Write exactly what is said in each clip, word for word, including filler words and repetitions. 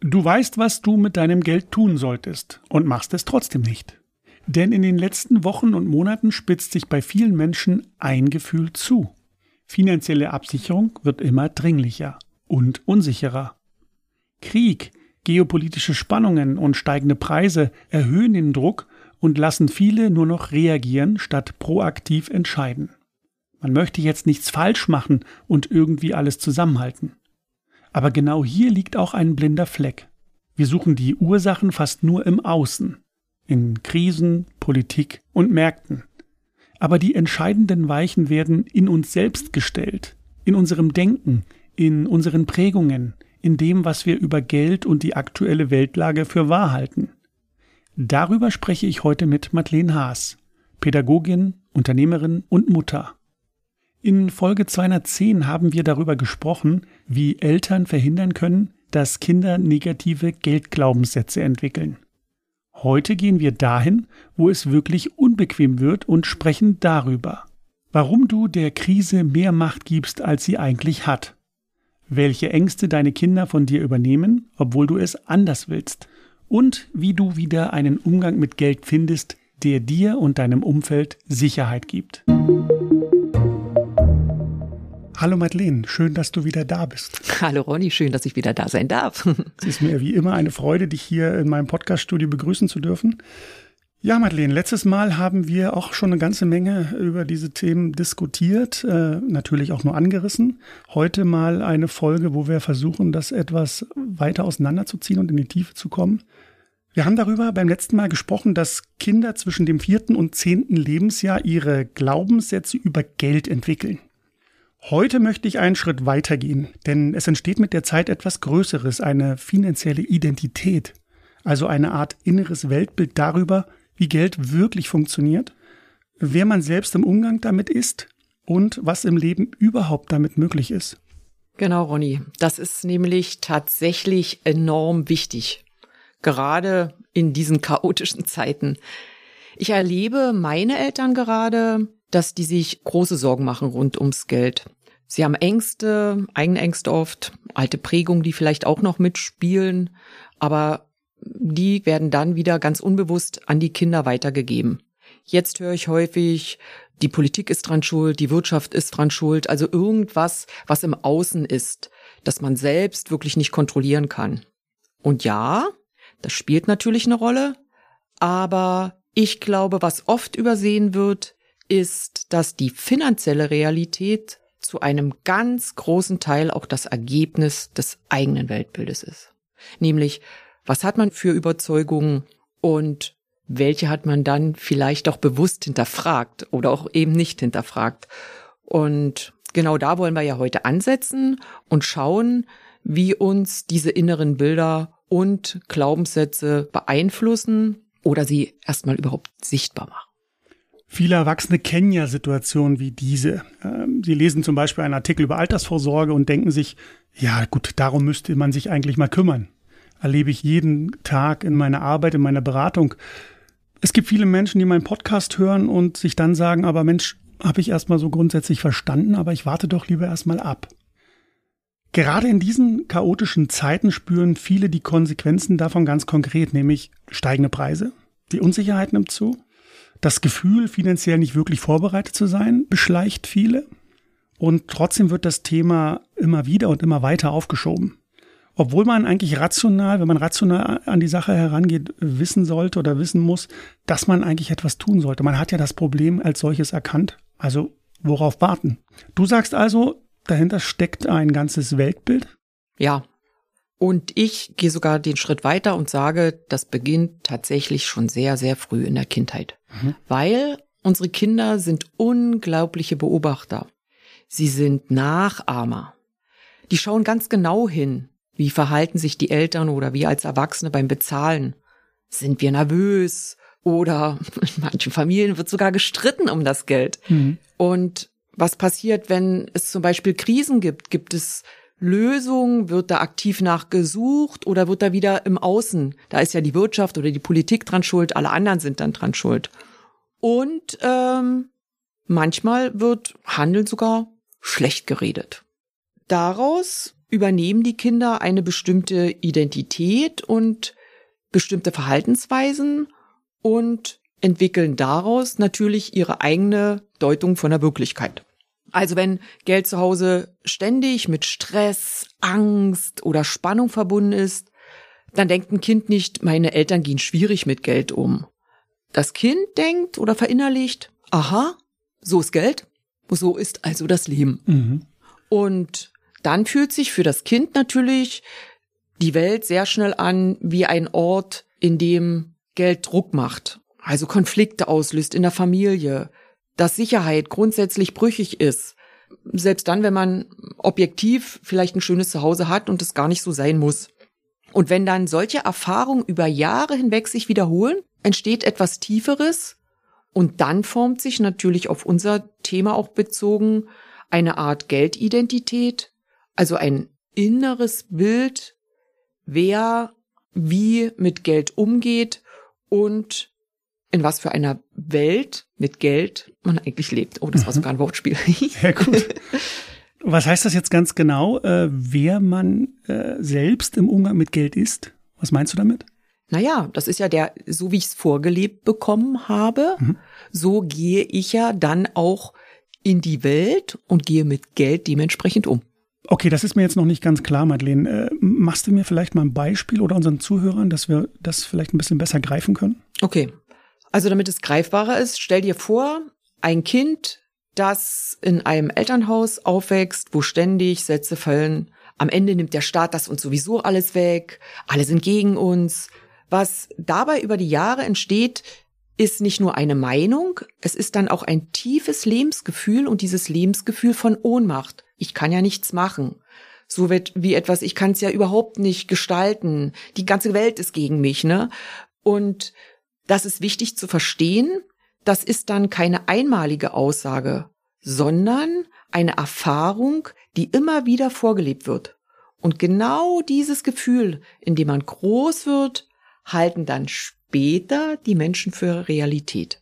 Du weißt, was du mit deinem Geld tun solltest und machst es trotzdem nicht. Denn in den letzten Wochen und Monaten spitzt sich bei vielen Menschen ein Gefühl zu. Finanzielle Absicherung wird immer dringlicher und unsicherer. Krieg, geopolitische Spannungen und steigende Preise erhöhen den Druck und lassen viele nur noch reagieren, statt proaktiv entscheiden. Man möchte jetzt nichts falsch machen und irgendwie alles zusammenhalten. Aber genau hier liegt auch ein blinder Fleck. Wir suchen die Ursachen fast nur im Außen, in Krisen, Politik und Märkten. Aber die entscheidenden Weichen werden in uns selbst gestellt, in unserem Denken, in unseren Prägungen, in dem, was wir über Geld und die aktuelle Weltlage für wahr halten. Darüber spreche ich heute mit Madeleine Haas, Pädagogin, Unternehmerin und Mutter. In Folge zweihundertzehn haben wir darüber gesprochen, wie Eltern verhindern können, dass Kinder negative Geldglaubenssätze entwickeln. Heute gehen wir dahin, wo es wirklich unbequem wird und sprechen darüber, warum du der Krise mehr Macht gibst, als sie eigentlich hat, welche Ängste deine Kinder von dir übernehmen, obwohl du es anders willst, und wie du wieder einen Umgang mit Geld findest, der dir und deinem Umfeld Sicherheit gibt. Hallo Madeleine, schön, dass du wieder da bist. Hallo Ronny, schön, dass ich wieder da sein darf. Es ist mir wie immer eine Freude, dich hier in meinem Podcast-Studio begrüßen zu dürfen. Ja, Madeleine, letztes Mal haben wir auch schon eine ganze Menge über diese Themen diskutiert, äh, natürlich auch nur angerissen. Heute mal eine Folge, wo wir versuchen, das etwas weiter auseinanderzuziehen und in die Tiefe zu kommen. Wir haben darüber beim letzten Mal gesprochen, dass Kinder zwischen dem vierten und zehnten Lebensjahr ihre Glaubenssätze über Geld entwickeln. Heute möchte ich einen Schritt weitergehen, denn es entsteht mit der Zeit etwas Größeres, eine finanzielle Identität, also eine Art inneres Weltbild darüber, wie Geld wirklich funktioniert, wer man selbst im Umgang damit ist und was im Leben überhaupt damit möglich ist. Genau, Ronny, das ist nämlich tatsächlich enorm wichtig, gerade in diesen chaotischen Zeiten. Ich erlebe meine Eltern gerade, dass die sich große Sorgen machen rund ums Geld. Sie haben Ängste, eigene Ängste oft, alte Prägungen, die vielleicht auch noch mitspielen, aber die werden dann wieder ganz unbewusst an die Kinder weitergegeben. Jetzt höre ich häufig, die Politik ist dran schuld, die Wirtschaft ist dran schuld, also irgendwas, was im Außen ist, das man selbst wirklich nicht kontrollieren kann. Und ja, das spielt natürlich eine Rolle, aber ich glaube, was oft übersehen wird, ist, dass die finanzielle Realität zu einem ganz großen Teil auch das Ergebnis des eigenen Weltbildes ist. Nämlich, was hat man für Überzeugungen und welche hat man dann vielleicht auch bewusst hinterfragt oder auch eben nicht hinterfragt. Und genau da wollen wir ja heute ansetzen und schauen, wie uns diese inneren Bilder und Glaubenssätze beeinflussen oder sie erstmal überhaupt sichtbar machen. Viele Erwachsene kennen ja Situationen wie diese. Sie lesen zum Beispiel einen Artikel über Altersvorsorge und denken sich, ja gut, darum müsste man sich eigentlich mal kümmern. Erlebe ich jeden Tag in meiner Arbeit, in meiner Beratung. Es gibt viele Menschen, die meinen Podcast hören und sich dann sagen, aber Mensch, habe ich erstmal so grundsätzlich verstanden, aber ich warte doch lieber erstmal ab. Gerade in diesen chaotischen Zeiten spüren viele die Konsequenzen davon ganz konkret, nämlich steigende Preise, die Unsicherheit nimmt zu. Das Gefühl, finanziell nicht wirklich vorbereitet zu sein, beschleicht viele. Und trotzdem wird das Thema immer wieder und immer weiter aufgeschoben. Obwohl man eigentlich rational, wenn man rational an die Sache herangeht, wissen sollte oder wissen muss, dass man eigentlich etwas tun sollte. Man hat ja das Problem als solches erkannt. Also worauf warten? Du sagst also, dahinter steckt ein ganzes Weltbild? Ja. Und ich gehe sogar den Schritt weiter und sage, das beginnt tatsächlich schon sehr, sehr früh in der Kindheit. Mhm. Weil unsere Kinder sind unglaubliche Beobachter. Sie sind Nachahmer. Die schauen ganz genau hin, wie verhalten sich die Eltern oder wir als Erwachsene beim Bezahlen. Sind wir nervös? Oder in manchen Familien wird sogar gestritten um das Geld. Mhm. Und was passiert, wenn es zum Beispiel Krisen gibt? Gibt es Lösung? Wird da aktiv nachgesucht oder wird da wieder im Außen? Da ist ja die Wirtschaft oder die Politik dran schuld, alle anderen sind dann dran schuld. Und ähm, manchmal wird Handeln sogar schlecht geredet. Daraus übernehmen die Kinder eine bestimmte Identität und bestimmte Verhaltensweisen und entwickeln daraus natürlich ihre eigene Deutung von der Wirklichkeit. Also wenn Geld zu Hause ständig mit Stress, Angst oder Spannung verbunden ist, dann denkt ein Kind nicht, meine Eltern gehen schwierig mit Geld um. Das Kind denkt oder verinnerlicht, aha, so ist Geld, so ist also das Leben. Mhm. Und dann fühlt sich für das Kind natürlich die Welt sehr schnell an wie ein Ort, in dem Geld Druck macht, also Konflikte auslöst in der Familie, dass Sicherheit grundsätzlich brüchig ist. Selbst dann, wenn man objektiv vielleicht ein schönes Zuhause hat und es gar nicht so sein muss. Und wenn dann solche Erfahrungen über Jahre hinweg sich wiederholen, entsteht etwas Tieferes und dann formt sich natürlich auf unser Thema auch bezogen eine Art Geldidentität, also ein inneres Bild, wer wie mit Geld umgeht und in was für einer Welt mit Geld man eigentlich lebt. Oh, das war sogar ein Wortspiel. Ja, gut. Was heißt das jetzt ganz genau, äh, wer man äh, selbst im Umgang mit Geld ist? Was meinst du damit? Naja, das ist ja der, so wie ich es vorgelebt bekommen habe, mhm. so gehe ich ja dann auch in die Welt und gehe mit Geld dementsprechend um. Okay, das ist mir jetzt noch nicht ganz klar, Madeleine. Äh, machst du mir vielleicht mal ein Beispiel oder unseren Zuhörern, dass wir das vielleicht ein bisschen besser greifen können? Okay, also damit es greifbarer ist, stell dir vor, ein Kind, das in einem Elternhaus aufwächst, wo ständig Sätze fallen, am Ende nimmt der Staat das uns sowieso alles weg, alle sind gegen uns. Was dabei über die Jahre entsteht, ist nicht nur eine Meinung, es ist dann auch ein tiefes Lebensgefühl und dieses Lebensgefühl von Ohnmacht. Ich kann ja nichts machen. So wird wie etwas, ich kann es ja überhaupt nicht gestalten. Die ganze Welt ist gegen mich, ne? Und das ist wichtig zu verstehen. Das ist dann keine einmalige Aussage, sondern eine Erfahrung, die immer wieder vorgelebt wird. Und genau dieses Gefühl, in dem man groß wird, halten dann später die Menschen für Realität.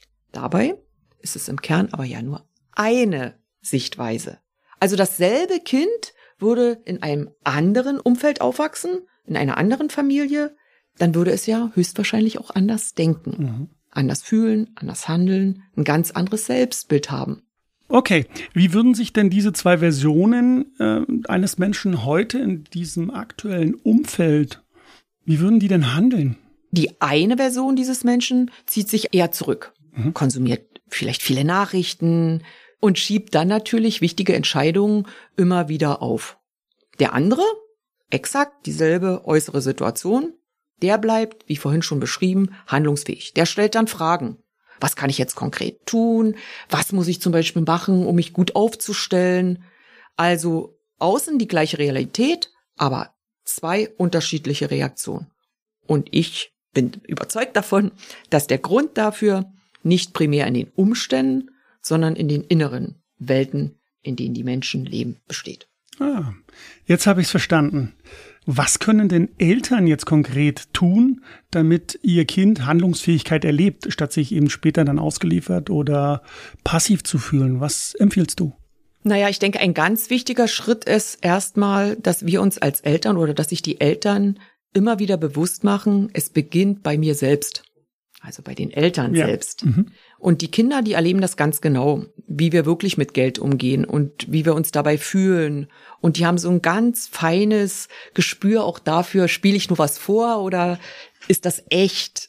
Dabei ist es im Kern aber ja nur eine Sichtweise. Also dasselbe Kind würde in einem anderen Umfeld aufwachsen, in einer anderen Familie, dann würde es ja höchstwahrscheinlich auch anders denken, mhm. anders fühlen, anders handeln, ein ganz anderes Selbstbild haben. Okay, wie würden sich denn diese zwei Versionen äh, eines Menschen heute in diesem aktuellen Umfeld, wie würden die denn handeln? Die eine Version dieses Menschen zieht sich eher zurück, mhm. konsumiert vielleicht viele Nachrichten und schiebt dann natürlich wichtige Entscheidungen immer wieder auf. Der andere, exakt dieselbe äußere Situation, der bleibt, wie vorhin schon beschrieben, handlungsfähig. Der stellt dann Fragen. Was kann ich jetzt konkret tun? Was muss ich zum Beispiel machen, um mich gut aufzustellen? Also außen die gleiche Realität, aber zwei unterschiedliche Reaktionen. Und ich bin überzeugt davon, dass der Grund dafür nicht primär in den Umständen, sondern in den inneren Welten, in denen die Menschen leben, besteht. Ah, jetzt habe ich es verstanden. Was können denn Eltern jetzt konkret tun, damit ihr Kind Handlungsfähigkeit erlebt, statt sich eben später dann ausgeliefert oder passiv zu fühlen? Was empfiehlst du? Naja, ich denke, ein ganz wichtiger Schritt ist erstmal, dass wir uns als Eltern oder dass sich die Eltern immer wieder bewusst machen, es beginnt bei mir selbst. Also bei den Eltern ja. selbst. Mhm. Und die Kinder, die erleben das ganz genau, wie wir wirklich mit Geld umgehen und wie wir uns dabei fühlen. Und die haben so ein ganz feines Gespür auch dafür, spiele ich nur was vor oder ist das echt?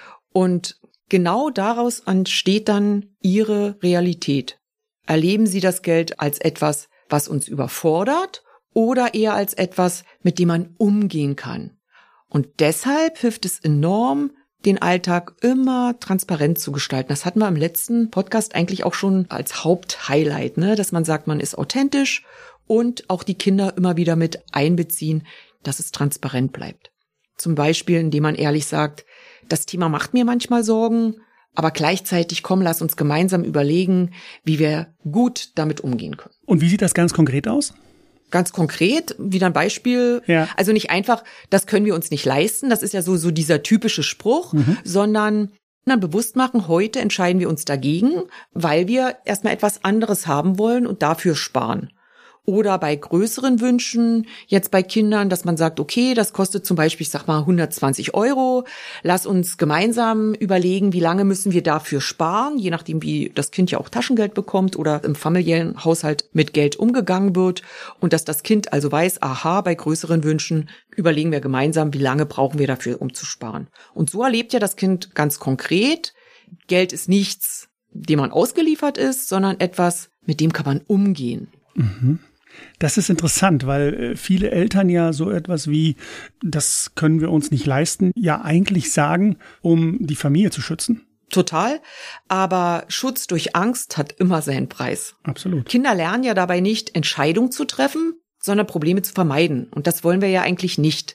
Und genau daraus entsteht dann ihre Realität. Erleben sie das Geld als etwas, was uns überfordert oder eher als etwas, mit dem man umgehen kann? Und deshalb hilft es enorm, den Alltag immer transparent zu gestalten. Das hatten wir im letzten Podcast eigentlich auch schon als Haupthighlight, ne? Dass man sagt, man ist authentisch und auch die Kinder immer wieder mit einbeziehen, dass es transparent bleibt. Zum Beispiel, indem man ehrlich sagt, das Thema macht mir manchmal Sorgen, aber gleichzeitig, komm, lass uns gemeinsam überlegen, wie wir gut damit umgehen können. Und wie sieht das ganz konkret aus? Ganz konkret, wieder ein Beispiel, ja. Also nicht einfach, das können wir uns nicht leisten, das ist ja so so dieser typische Spruch, mhm. sondern dann bewusst machen, heute entscheiden wir uns dagegen, weil wir erstmal etwas anderes haben wollen und dafür sparen. Oder bei größeren Wünschen, jetzt bei Kindern, dass man sagt, okay, das kostet zum Beispiel, ich sag mal, hundertzwanzig Euro. Lass uns gemeinsam überlegen, wie lange müssen wir dafür sparen, je nachdem, wie das Kind ja auch Taschengeld bekommt oder im familiären Haushalt mit Geld umgegangen wird. Und dass das Kind also weiß, aha, bei größeren Wünschen überlegen wir gemeinsam, wie lange brauchen wir dafür, um zu sparen. Und so erlebt ja das Kind ganz konkret, Geld ist nichts, dem man ausgeliefert ist, sondern etwas, mit dem kann man umgehen. Mhm. Das ist interessant, weil viele Eltern ja so etwas wie, das können wir uns nicht leisten, ja eigentlich sagen, um die Familie zu schützen. Total, aber Schutz durch Angst hat immer seinen Preis. Absolut. Kinder lernen ja dabei nicht, Entscheidungen zu treffen, sondern Probleme zu vermeiden. Und das wollen wir ja eigentlich nicht.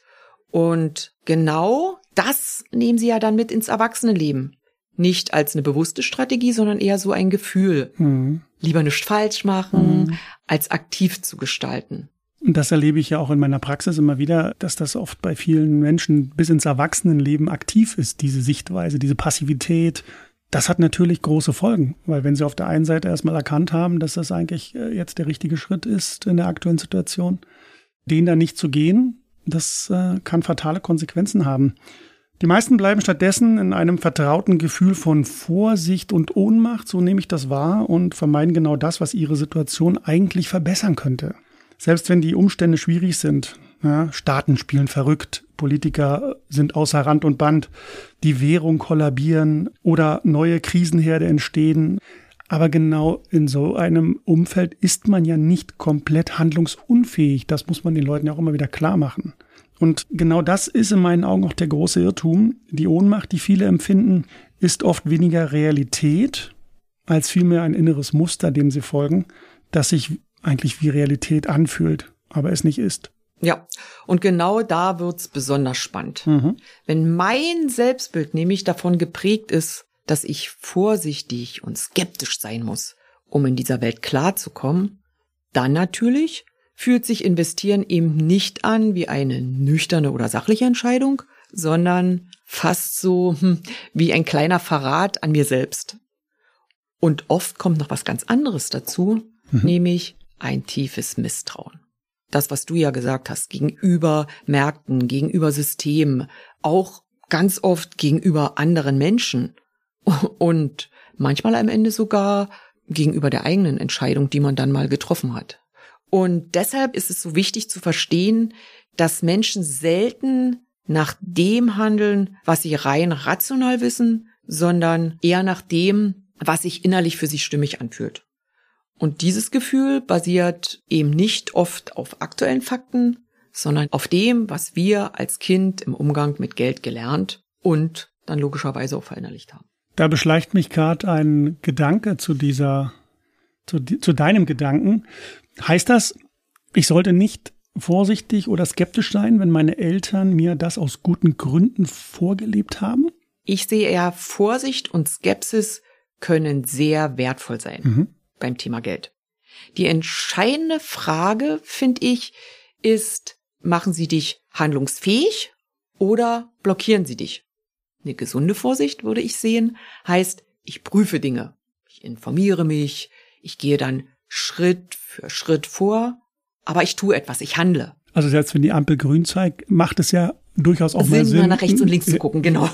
Und genau das nehmen sie ja dann mit ins Erwachsenenleben. Nicht als eine bewusste Strategie, sondern eher so ein Gefühl. Mhm. Lieber nichts falsch machen, mhm. als aktiv zu gestalten. Und das erlebe ich ja auch in meiner Praxis immer wieder, dass das oft bei vielen Menschen bis ins Erwachsenenleben aktiv ist, diese Sichtweise, diese Passivität. Das hat natürlich große Folgen, weil wenn sie auf der einen Seite erstmal erkannt haben, dass das eigentlich jetzt der richtige Schritt ist in der aktuellen Situation, den dann nicht zu gehen, das äh, kann fatale Konsequenzen haben. Die meisten bleiben stattdessen in einem vertrauten Gefühl von Vorsicht und Ohnmacht, so nehme ich das wahr, und vermeiden genau das, was ihre Situation eigentlich verbessern könnte. Selbst wenn die Umstände schwierig sind, ja, Staaten spielen verrückt, Politiker sind außer Rand und Band, die Währung kollabieren oder neue Krisenherde entstehen. Aber genau in so einem Umfeld ist man ja nicht komplett handlungsunfähig. Das muss man den Leuten ja auch immer wieder klar machen. Und genau das ist in meinen Augen auch der große Irrtum. Die Ohnmacht, die viele empfinden, ist oft weniger Realität als vielmehr ein inneres Muster, dem sie folgen, das sich eigentlich wie Realität anfühlt, aber es nicht ist. Ja, und genau da wird's besonders spannend. Mhm. Wenn mein Selbstbild nämlich davon geprägt ist, dass ich vorsichtig und skeptisch sein muss, um in dieser Welt klarzukommen, dann natürlich fühlt sich Investieren eben nicht an wie eine nüchterne oder sachliche Entscheidung, sondern fast so hm, wie ein kleiner Verrat an mir selbst. Und oft kommt noch was ganz anderes dazu, mhm. nämlich ein tiefes Misstrauen. Das, was du ja gesagt hast, gegenüber Märkten, gegenüber Systemen, auch ganz oft gegenüber anderen Menschen und manchmal am Ende sogar gegenüber der eigenen Entscheidung, die man dann mal getroffen hat. Und deshalb ist es so wichtig zu verstehen, dass Menschen selten nach dem handeln, was sie rein rational wissen, sondern eher nach dem, was sich innerlich für sie stimmig anfühlt. Und dieses Gefühl basiert eben nicht oft auf aktuellen Fakten, sondern auf dem, was wir als Kind im Umgang mit Geld gelernt und dann logischerweise auch verinnerlicht haben. Da beschleicht mich gerade ein Gedanke zu dieser, zu, zu deinem Gedanken. Heißt das, ich sollte nicht vorsichtig oder skeptisch sein, wenn meine Eltern mir das aus guten Gründen vorgelebt haben? Ich sehe eher, Vorsicht und Skepsis können sehr wertvoll sein mhm. beim Thema Geld. Die entscheidende Frage, finde ich, ist, machen sie dich handlungsfähig oder blockieren sie dich? Eine gesunde Vorsicht, würde ich sehen, heißt, ich prüfe Dinge, ich informiere mich, ich gehe dann Schritt für Schritt vor, aber ich tue etwas, ich handle. Also selbst wenn die Ampel grün zeigt, macht es ja durchaus auch Sinn, mal Sinn, mal nach rechts und links zu gucken, genau.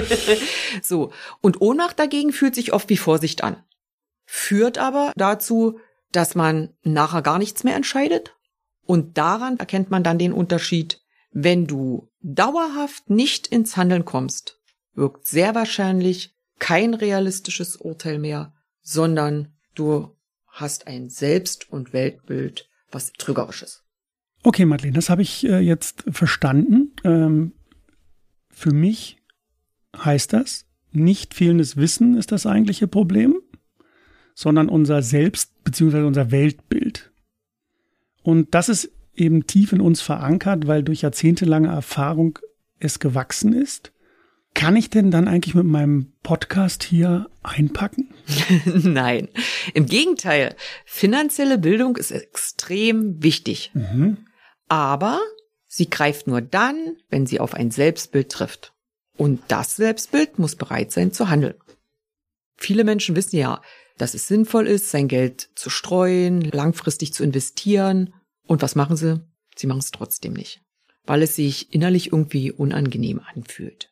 So. Und Ohnmacht dagegen fühlt sich oft wie Vorsicht an. Führt aber dazu, dass man nachher gar nichts mehr entscheidet. Und daran erkennt man dann den Unterschied. Wenn du dauerhaft nicht ins Handeln kommst, wirkt sehr wahrscheinlich kein realistisches Urteil mehr, sondern du hast ein Selbst- und Weltbild, was trügerisch ist. Okay, Madeleine, das habe ich äh, jetzt verstanden. Ähm, für mich heißt das, nicht fehlendes Wissen ist das eigentliche Problem, sondern unser Selbst- bzw. unser Weltbild. Und das ist eben tief in uns verankert, weil durch jahrzehntelange Erfahrung es gewachsen ist. Kann ich denn dann eigentlich mit meinem Podcast hier einpacken? Nein, im Gegenteil. Finanzielle Bildung ist extrem wichtig. Mhm. Aber sie greift nur dann, wenn sie auf ein Selbstbild trifft. Und das Selbstbild muss bereit sein zu handeln. Viele Menschen wissen ja, dass es sinnvoll ist, sein Geld zu streuen, langfristig zu investieren. Und was machen sie? Sie machen es trotzdem nicht, weil es sich innerlich irgendwie unangenehm anfühlt.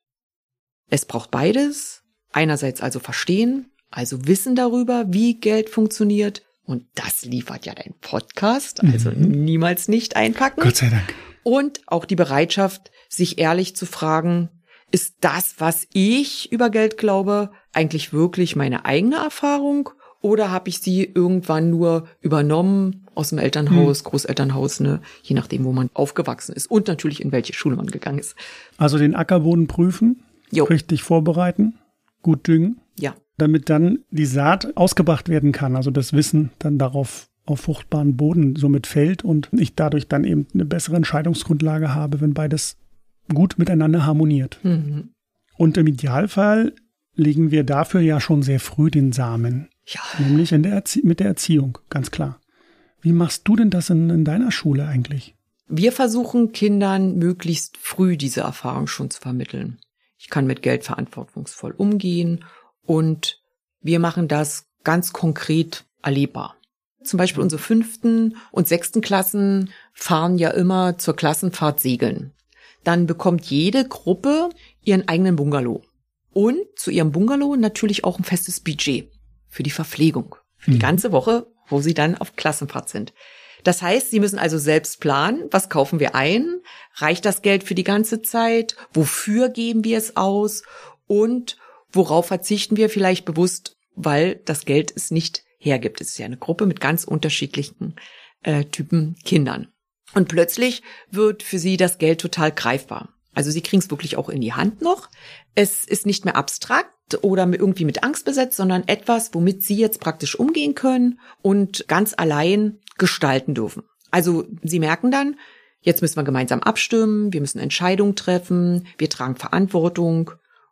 Es braucht beides. Einerseits also verstehen, also Wissen darüber, wie Geld funktioniert. Und das liefert ja dein Podcast, also mhm. niemals nicht einpacken. Gott sei Dank. Und auch die Bereitschaft, sich ehrlich zu fragen, ist das, was ich über Geld glaube, eigentlich wirklich meine eigene Erfahrung? Oder habe ich sie irgendwann nur übernommen aus dem Elternhaus, mhm. Großelternhaus, ne? Je nachdem, wo man aufgewachsen ist und natürlich in welche Schule man gegangen ist. Also den Ackerboden prüfen, jo. richtig vorbereiten, gut düngen. Ja. Damit dann die Saat ausgebracht werden kann, also das Wissen dann darauf auf fruchtbaren Boden somit fällt und ich dadurch dann eben eine bessere Entscheidungsgrundlage habe, wenn beides gut miteinander harmoniert. Mhm. Und im Idealfall legen wir dafür ja schon sehr früh den Samen, ja. nämlich in der Erzie- mit der Erziehung, ganz klar. Wie machst du denn das in, in deiner Schule eigentlich? Wir versuchen Kindern möglichst früh diese Erfahrung schon zu vermitteln. Ich kann mit Geld verantwortungsvoll umgehen. Und wir machen das ganz konkret erlebbar. Zum Beispiel unsere fünften und sechsten Klassen fahren ja immer zur Klassenfahrt segeln. Dann bekommt jede Gruppe ihren eigenen Bungalow. Und zu ihrem Bungalow natürlich auch ein festes Budget für die Verpflegung. Für die ganze Woche, wo sie dann auf Klassenfahrt sind. Das heißt, sie müssen also selbst planen, was kaufen wir ein? Reicht das Geld für die ganze Zeit? Wofür geben wir es aus? Und worauf verzichten wir vielleicht bewusst, weil das Geld es nicht hergibt. Es ist ja eine Gruppe mit ganz unterschiedlichen äh, Typen Kindern. Und plötzlich wird für sie das Geld total greifbar. Also sie kriegen es wirklich auch in die Hand noch. Es ist nicht mehr abstrakt oder irgendwie mit Angst besetzt, sondern etwas, womit sie jetzt praktisch umgehen können und ganz allein gestalten dürfen. Also sie merken dann, jetzt müssen wir gemeinsam abstimmen, wir müssen Entscheidungen treffen, wir tragen Verantwortung.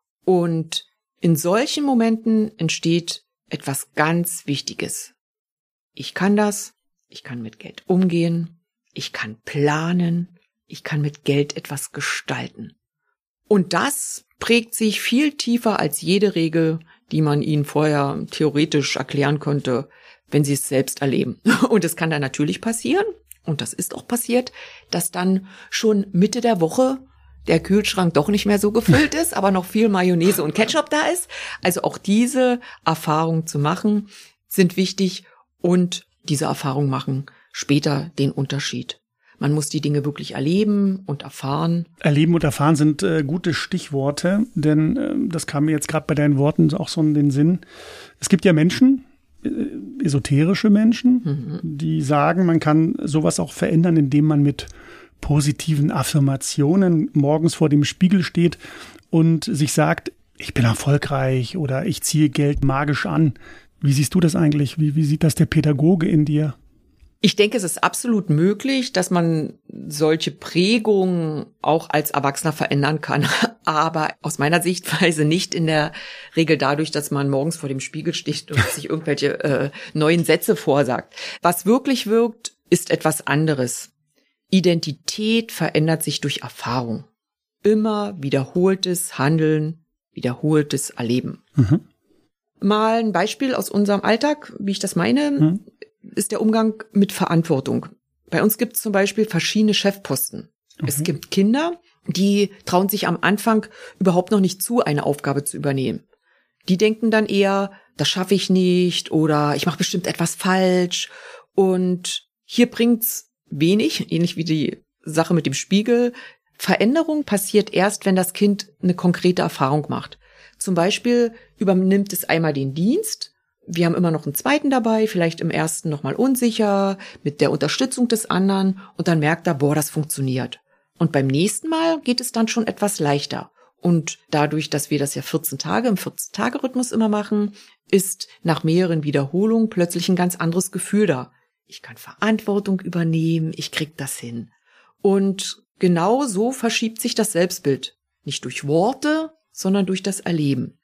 Und in solchen Momenten entsteht etwas ganz Wichtiges. Ich kann das, ich kann mit Geld umgehen, ich kann planen, ich kann mit Geld etwas gestalten. Und das prägt sich viel tiefer als jede Regel, die man ihnen vorher theoretisch erklären könnte, wenn sie es selbst erleben. Und es kann dann natürlich passieren, und das ist auch passiert, dass dann schon Mitte der Woche der Kühlschrank doch nicht mehr so gefüllt ist, aber noch viel Mayonnaise und Ketchup da ist. Also auch diese Erfahrungen zu machen, sind wichtig und diese Erfahrungen machen später den Unterschied. Man muss die Dinge wirklich erleben und erfahren. Erleben und erfahren sind äh, gute Stichworte, denn äh, das kam mir jetzt gerade bei deinen Worten auch so in den Sinn. Es gibt ja Menschen, äh, esoterische Menschen, mhm. die sagen, man kann sowas auch verändern, indem man mit positiven Affirmationen morgens vor dem Spiegel steht und sich sagt, ich bin erfolgreich oder ich ziehe Geld magisch an. Wie siehst du das eigentlich? Wie, wie sieht das der Pädagoge in dir? Ich denke, es ist absolut möglich, dass man solche Prägungen auch als Erwachsener verändern kann. Aber aus meiner Sichtweise nicht in der Regel dadurch, dass man morgens vor dem Spiegel steht und sich irgendwelche äh, neuen Sätze vorsagt. Was wirklich wirkt, ist etwas anderes. Identität verändert sich durch Erfahrung. Immer wiederholtes Handeln, wiederholtes Erleben. Mhm. Mal ein Beispiel aus unserem Alltag, wie ich das meine, mhm. ist der Umgang mit Verantwortung. Bei uns gibt es zum Beispiel verschiedene Chefposten. Okay. Es gibt Kinder, die trauen sich am Anfang überhaupt noch nicht zu, eine Aufgabe zu übernehmen. Die denken dann eher, das schaffe ich nicht oder ich mache bestimmt etwas falsch. Und hier bringt's wenig, ähnlich wie die Sache mit dem Spiegel. Veränderung passiert erst, wenn das Kind eine konkrete Erfahrung macht. Zum Beispiel übernimmt es einmal den Dienst. Wir haben immer noch einen zweiten dabei, vielleicht im ersten nochmal unsicher, mit der Unterstützung des anderen. Und dann merkt er, boah, das funktioniert. Und beim nächsten Mal geht es dann schon etwas leichter. Und dadurch, dass wir das ja vierzehn Tage im vierzehn-Tage-Rhythmus immer machen, ist nach mehreren Wiederholungen plötzlich ein ganz anderes Gefühl da. Ich kann Verantwortung übernehmen, ich krieg das hin. Und genau so verschiebt sich das Selbstbild. Nicht durch Worte, sondern durch das Erleben.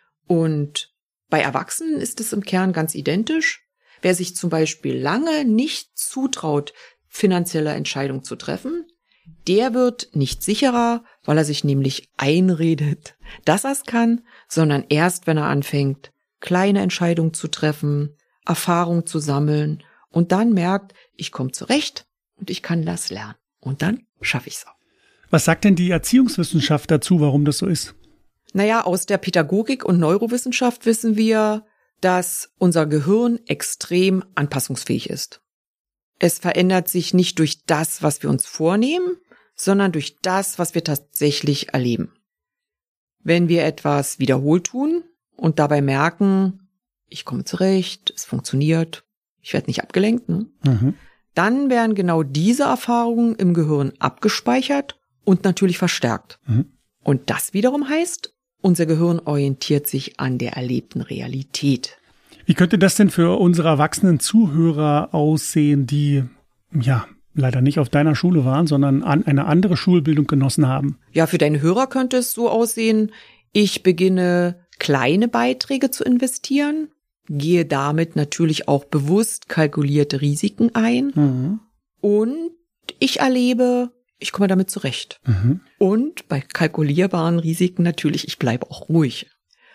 Und bei Erwachsenen ist es im Kern ganz identisch. Wer sich zum Beispiel lange nicht zutraut, finanzielle Entscheidungen zu treffen, der wird nicht sicherer, weil er sich nämlich einredet, dass er es kann, sondern erst, wenn er anfängt, kleine Entscheidungen zu treffen, Erfahrung zu sammeln und dann merkt, ich komme zurecht und ich kann das lernen. Und dann schaffe ich es auch. Was sagt denn die Erziehungswissenschaft dazu, warum das so ist? Naja, aus der Pädagogik und Neurowissenschaft wissen wir, dass unser Gehirn extrem anpassungsfähig ist. Es verändert sich nicht durch das, was wir uns vornehmen, sondern durch das, was wir tatsächlich erleben. Wenn wir etwas wiederholt tun und dabei merken, ich komme zurecht, es funktioniert, ich werde nicht abgelenkt, ne? Mhm. Dann werden genau diese Erfahrungen im Gehirn abgespeichert und natürlich verstärkt. Mhm. Und das wiederum heißt, unser Gehirn orientiert sich an der erlebten Realität. Wie könnte das denn für unsere erwachsenen Zuhörer aussehen, die ja leider nicht auf deiner Schule waren, sondern an eine andere Schulbildung genossen haben? Ja, für deine Hörer könnte es so aussehen, ich beginne kleine Beiträge zu investieren, gehe damit natürlich auch bewusst kalkulierte Risiken ein mhm. und ich erlebe, ich komme damit zurecht. Mhm. Und bei kalkulierbaren Risiken natürlich, ich bleibe auch ruhig.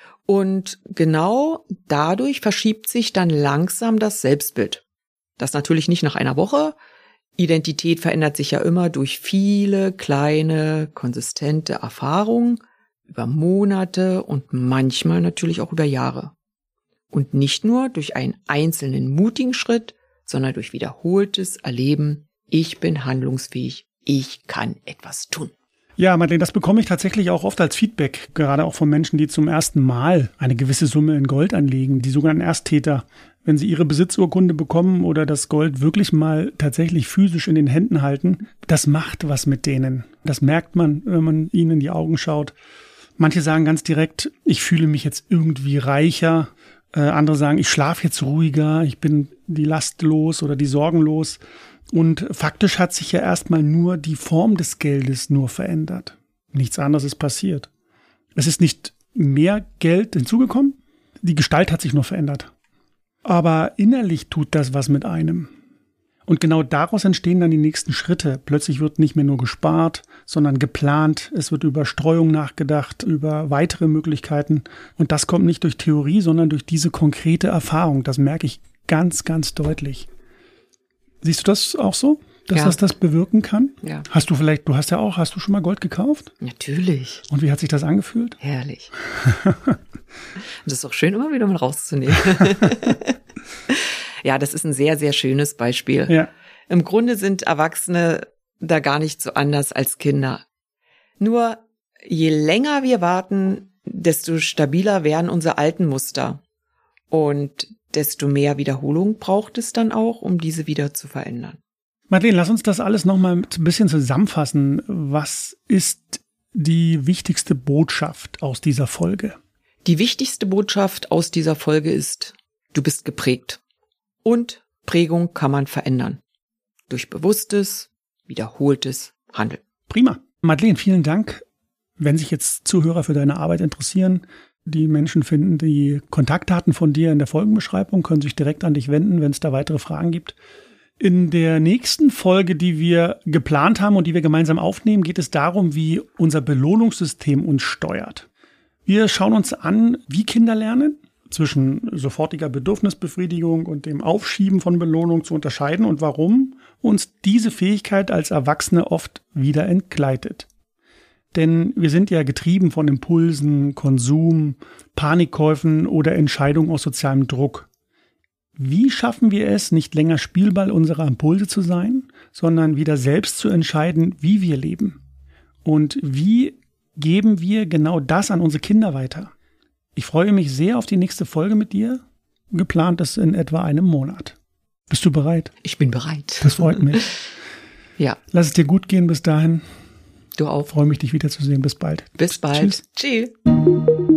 Und genau dadurch verschiebt sich dann langsam das Selbstbild. Das natürlich nicht nach einer Woche. Identität verändert sich ja immer durch viele kleine, konsistente Erfahrungen über Monate und manchmal natürlich auch über Jahre. Und nicht nur durch einen einzelnen mutigen Schritt, sondern durch wiederholtes Erleben, ich bin handlungsfähig, ich kann etwas tun. Ja, Madeleine, das bekomme ich tatsächlich auch oft als Feedback, gerade auch von Menschen, die zum ersten Mal eine gewisse Summe in Gold anlegen, die sogenannten Ersttäter. Wenn sie ihre Besitzurkunde bekommen oder das Gold wirklich mal tatsächlich physisch in den Händen halten, das macht was mit denen. Das merkt man, wenn man ihnen in die Augen schaut. Manche sagen ganz direkt, ich fühle mich jetzt irgendwie reicher. Äh, andere sagen, ich schlafe jetzt ruhiger, ich bin die Last los oder die Sorgen los. Und faktisch hat sich ja erstmal nur die Form des Geldes nur verändert. Nichts anderes ist passiert. Es ist nicht mehr Geld hinzugekommen, die Gestalt hat sich nur verändert. Aber innerlich tut das was mit einem. Und genau daraus entstehen dann die nächsten Schritte. Plötzlich wird nicht mehr nur gespart, sondern geplant. Es wird über Streuung nachgedacht, über weitere Möglichkeiten. Und das kommt nicht durch Theorie, sondern durch diese konkrete Erfahrung. Das merke ich ganz, ganz deutlich. Siehst du das auch so, dass ja. das das bewirken kann? Ja. Hast du vielleicht, du hast ja auch, hast du schon mal Gold gekauft? Natürlich. Und wie hat sich das angefühlt? Herrlich. Das ist auch schön, immer wieder mal rauszunehmen. Ja, das ist ein sehr, sehr schönes Beispiel. Ja. Im Grunde sind Erwachsene da gar nicht so anders als Kinder. Nur je länger wir warten, desto stabiler werden unsere alten Muster. Und desto mehr Wiederholung braucht es dann auch, um diese wieder zu verändern. Madeleine, lass uns das alles nochmal ein bisschen zusammenfassen. Was ist die wichtigste Botschaft aus dieser Folge? Die wichtigste Botschaft aus dieser Folge ist, du bist geprägt. Und Prägung kann man verändern. Durch bewusstes, wiederholtes Handeln. Prima. Madeleine, vielen Dank. Wenn sich jetzt Zuhörer für deine Arbeit interessieren, die Menschen finden die Kontaktdaten von dir in der Folgenbeschreibung, können sich direkt an dich wenden, wenn es da weitere Fragen gibt. In der nächsten Folge, die wir geplant haben und die wir gemeinsam aufnehmen, geht es darum, wie unser Belohnungssystem uns steuert. Wir schauen uns an, wie Kinder lernen, zwischen sofortiger Bedürfnisbefriedigung und dem Aufschieben von Belohnung zu unterscheiden und warum uns diese Fähigkeit als Erwachsene oft wieder entgleitet. Denn wir sind ja getrieben von Impulsen, Konsum, Panikkäufen oder Entscheidungen aus sozialem Druck. Wie schaffen wir es, nicht länger Spielball unserer Impulse zu sein, sondern wieder selbst zu entscheiden, wie wir leben? Und wie geben wir genau das an unsere Kinder weiter? Ich freue mich sehr auf die nächste Folge mit dir. Geplant ist in etwa einem Monat. Bist du bereit? Ich bin bereit. Das freut mich. Ja. Lass es dir gut gehen bis dahin. Du auch. Ich freue mich, dich wiederzusehen. Bis bald. Bis bald. Tschüss. Tschüss.